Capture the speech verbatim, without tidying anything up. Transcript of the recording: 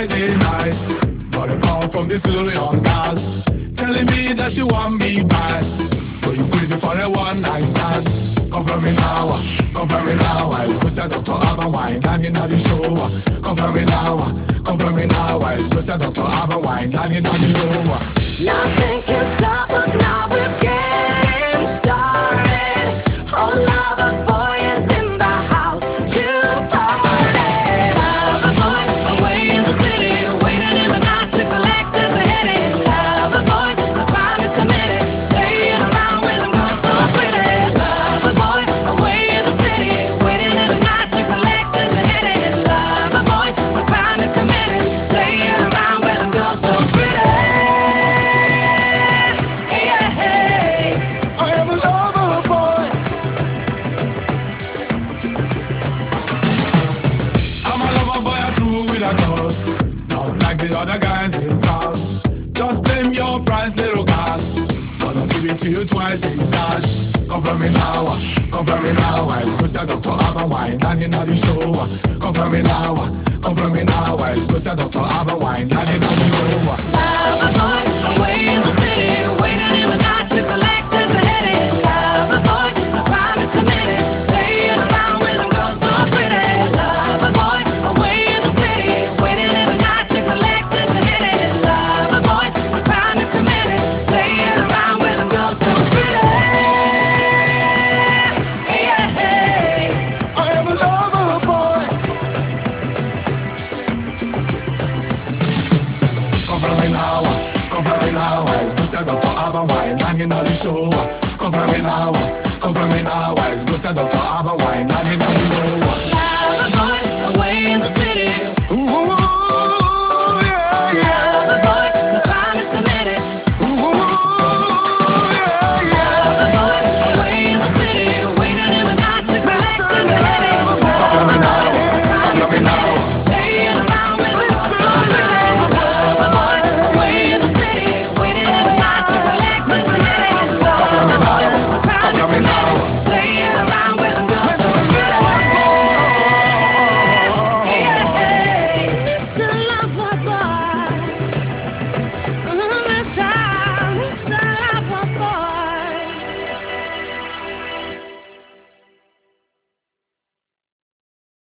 Friday night. Got a call from this little young girl telling me that she want me back. So you crazy for a one night stand? Confirm me now, uh, confirm me now. I go say Doctor Alban wine down in the show. uh, Confirm me now, uh, confirm me now. I go say Doctor Alban wine down in the show. uh. Nothing can stop us now, we're getting started. Oh, lover boy is in the house to party. Lover boy, away in the city, waiting in the night to collect us a headache. Lover boy, the crime is committed, playing around with them girls so pretty. Lover boy, away in the city, waiting in the night to collect us a headache. Lover boy, the crime is committed, playing around with them girls so pretty. Not like the other guys in town. Just name your price, little girl. Gonna give it to you twice in cash. Confirm me now, uh, confirm me now. I go say Doctor Alban wine down in the show. uh. Confirm me now, uh, confirm me now. I go say Doctor Alban wine down in the show. uh. Lover boy, away in the city, waiting in the night to collect us a headache. Lover boy, the crime is committed, playing around with them girls so pretty. Lover boy, away in the city, waiting in the night to collect us a headache. Lover boy, the crime is committed, playing around with them girls so pretty. Yeah, hey. I am a lover boy. Confirm me now, uh, confirm me now. I go say Doctor Alban wine down in the show. uh. Confirm me now, uh, confirm me now. I go say Doctor Alban wine down in the show.